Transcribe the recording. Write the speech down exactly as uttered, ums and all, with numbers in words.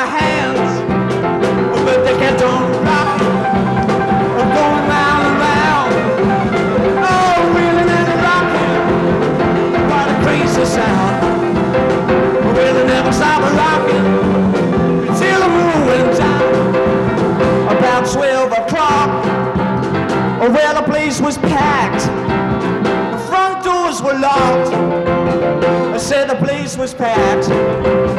hands, but they kept on rocking, going round and round. Oh, reeling and rocking, what a crazy sound. Well, they never stopped rocking until the moon went down. About twelve o'clock, well, the place was packed. The front doors were locked. I said the place was packed.